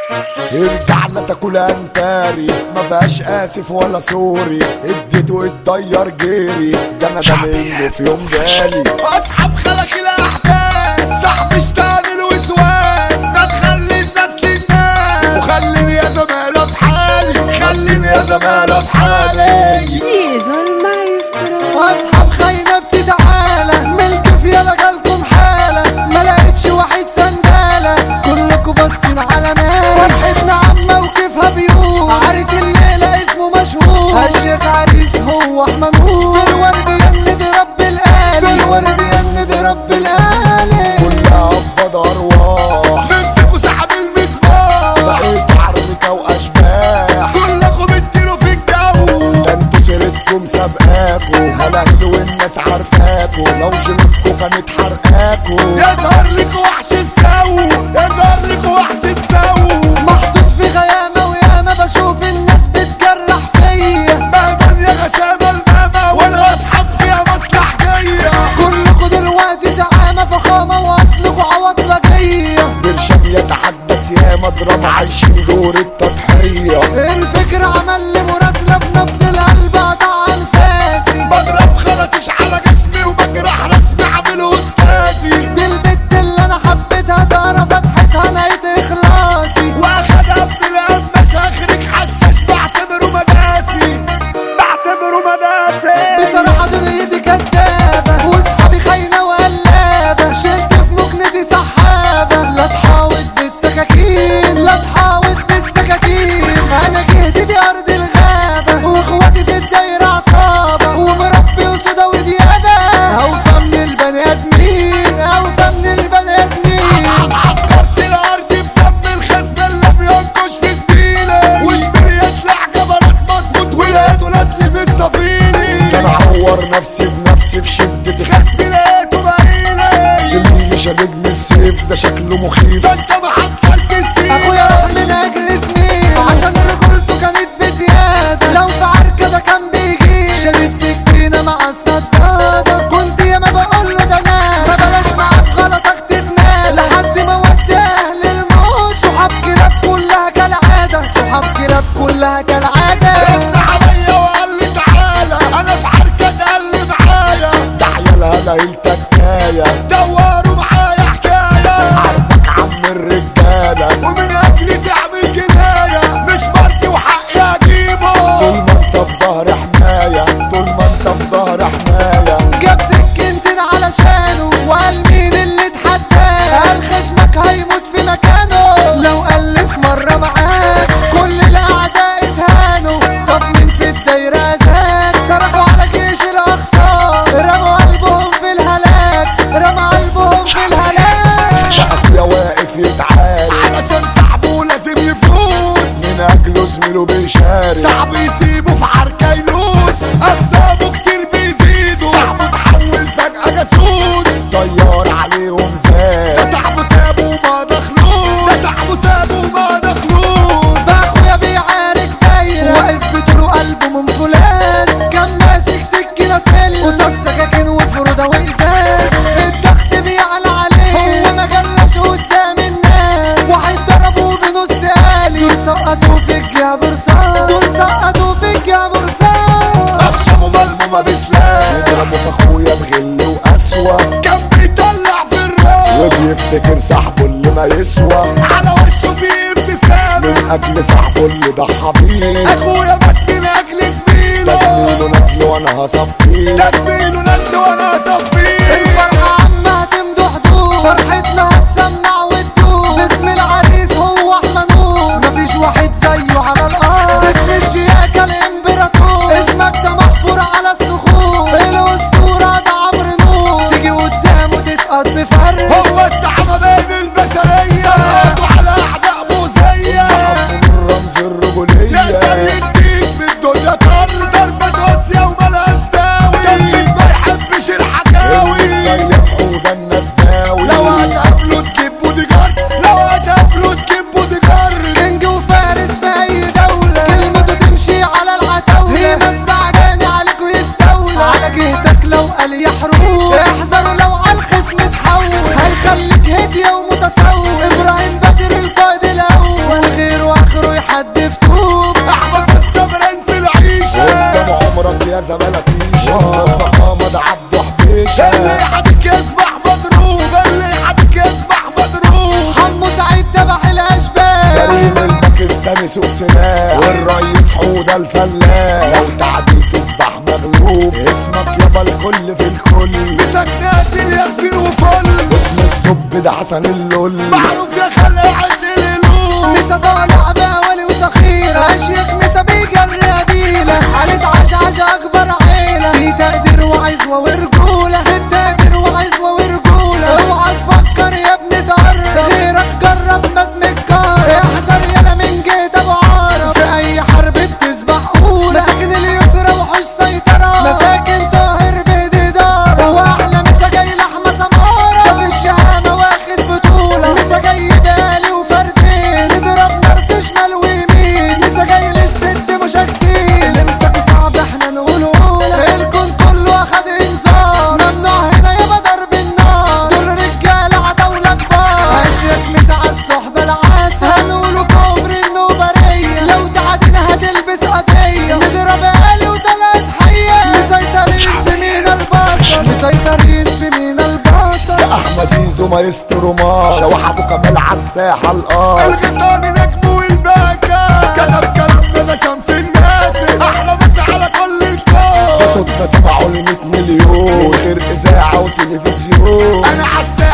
ارجع لا تاكل انتاري ما فيهاش اسف ولا سوري، اديته اتضير جيري، ده انا ده منه في يوم جالي. اصحاب خلق الاحداث صاحب اشتغل الوسواس، ده تخلي الناس للناس وخليني يا زمالة في حالي، خليني يا زمالة في حالي. ديزل مايسترو اصحاب خاينة بتتعالى ملك في يلا جالكم حالة، ما لقيتش واحد سندالة كلكم باصين على مال. فرحتنا عامة وكيفها بيقول عريس الليلة اسمه مشهور، الشيخ عريس هو احمد نور. في الورد يند رب الآلي، في الورد يند رب الآلي. كلها قبض ارواح من فيكوا سحب المصباح، بقيت عركة واشباح، كلكم بتطيروا في الجو. ده انتوا سيرتكم سابقاكوا، هلاهلوا والناس عارفاكوا، لو جلدكوا كانت حرقاكوا. يظهر لك وحش السو، يظهر لك وحش السو. محطوط في غيامة وياما بشوف الناس بتجرح فيا، مهما يا غشامة الماما والاصحاب فيها مصلحجية. كلكم دلوقتي زعامة فخامة واصلكوا عواطلة جاية. برشام يتحدث يا مضرب عايشين دور التضحية. الفكر عمل لي مراسلة بنبض القلب قطع انفاسي، بضرب خرطش على جسمي وبجرح رسمي عامله استاذي. دي البت اللي انا حبيتها دارة فتحتها نهاية اخلاصي. واخدها ابن القماش اخرك حشاش بعتبره مداسي، بعتبره مداسي. بصراحة دنيتي كدابة واصحابي خاينة وقلابة، شلت في مكنتي سحابة. لا تحاوط بالسكاكين، لا تحاوط بالسكاكين. انا جهدتي ارض الغابة واخواتي في الدايرة عصابة، ومربي وسودا وديابة. اوفى من البني ادمين، اوفى من البني ادمين. عبرت الارض بدم الخزنة اللي بينكش في زميلي، وزميلي يطلع جبروت مظبوط ولاده نتلي بالصفيلي. ده انا اعور نفسي بنفسي في شدتي، خصمي لقيته بعيني، زميلي شددني السيف ده شكله مخيف. ده انت محصلت السيف. اخويا راح من اجل زميل عشان رجولته كانت بزيادة، لو في عركة ده كان بيجي شديد سكينة مع الصدادة. كنت ياما بقول له ده انا ما بلاش معاك غلطك تتنال، لحد ما ودي اهل الموت. صحاب كلاب كلها كالعادة، صحاب كلاب كلها كالعادة. رد عليا وقال لي تعالى انا في حركة قال لي معايا، ده عيالها ليلتك ناية، دوروا معايا حكاية. عارفك عم الرجالة، ومن اجلي تعمل جناية، مش مرضي وحقي اجيبه. طول ما انت في ظهر حماية، طول ما انت في ظهر حماية. جاب سكينتين علشانه وقال مين اللي اتحداه، قال خصمك هيموت في مكانه لو ألف مرة معاك. كل الأعداء اتهانوا، طب مين في الدايرة زاد؟ صرخوا على جيش الأقصى، رموا قلبهم في الهلاك، رموا قلبهم في الهلاك. ده اخويا واقف يتعارك علشان صاحبه لازم يفوز، من اجله زميله بيشارك. صاحبه يسيبه في حركة يلوس، اخصامه كتير بيزيدوا، صاحبه تحول فجأة جاسوس. طيار عليهم ده زاد، صاحبه سابه وما دخلوش، ده صاحبه سابه وما دخلوش. ده اخويا بيعارك دايرة واقف بطوله قلبه من فولاذ، كان ماسك سكينة سل قصاد سكاكين وفرودة وإزاز. الضغط بيعلى عليه هو ما جلاش قدام الناس، واحد ضربه بنص آلي. دول سقطوا فيك يا برصاص، دول سقطوا فيك يا برصاص. اخصامه ملمومة بسلاح، يضربوا في اخويا بغل وقسوة، كان بيطلع في الراس وبيفتكر صاحبه اللي ما يسوى، على وشه فيه ابتسامة. من اجل صاحبه اللي ضحى بيه. اخويا مات من اجل ده زميله، زميله نتل وانا هصفيه. ده زميله ند وانا صفيه. الفرحة عامة هتمدح حدود، فرحتنا هتسمع وتدوب. باسم العريس هو احمد نور، مفيش واحد زيه على الارض. اسم الشياكة الامبراطور، اسمك ده محفور على الصخور. الاسطورة ده عمرو نور، تيجي قدامه تسقط بفرق. هو الزعامة بين البشرية، قضوا على اعداء مؤذية. من رمز الرجولية، يقدر يديك من الدنيا طر، ضربة قاسية وملهاش داوي. تنفيذ ما يحبش الحكاوي، سيح حودا النزاوي. لو هتقابله تاني سوق سلاح والرئيس حودة الفلاح لو تعدي تصبح مغلوب اسمك يابا الكل في الكل مسك نازل ياسمين وفل اسم الطب ده حسن اللول معروف يا خلق عشق القلوب مسا طالع باولي وصخيرة اشيك مسا بيجري قبيلة حالة عشعش اكبر عيلة في تقدير وعزوة ورجولة في تقدير وعزوة ورجولة اوعى تفكر يا ابني تقرب غيرك جرب ما تمكر احذر يالا من جيت ابو عارف في اي حرب بتسبح اولى مساكن اليسرى وحوش سيطرة مساكن طاهر بيدي دارة واحلى مسا جاي لحمة سمارة في الشهامة واخد بطولة مسا جاي بالي وفردين نضرب نار شمال ويمين مسا جاي للست مش هكسين اللي مساكوا صعب احنا نقوله اولى الكون كله اخد انذار ممنوع هنا يابا ضرب النار دول رجالة عتاولة كبار اشيك مسا عالصحبة العسل هنقوله كفر النوبرية لو تعدينا هتلبس قضية نضرب آلي وطلعت حية مسيطرين في مينا البصر مسيطرين في مينا البصر يا احمد زيزو مايسترو ماس شوح ابو كمال عالساحة القاص الغطاني نجم والباكا كتب كلامنا ده شمس الناس احلى مسا على كل الكون صوتنا 700 مليون غير اذاعة وتلفزيون انا عالساحة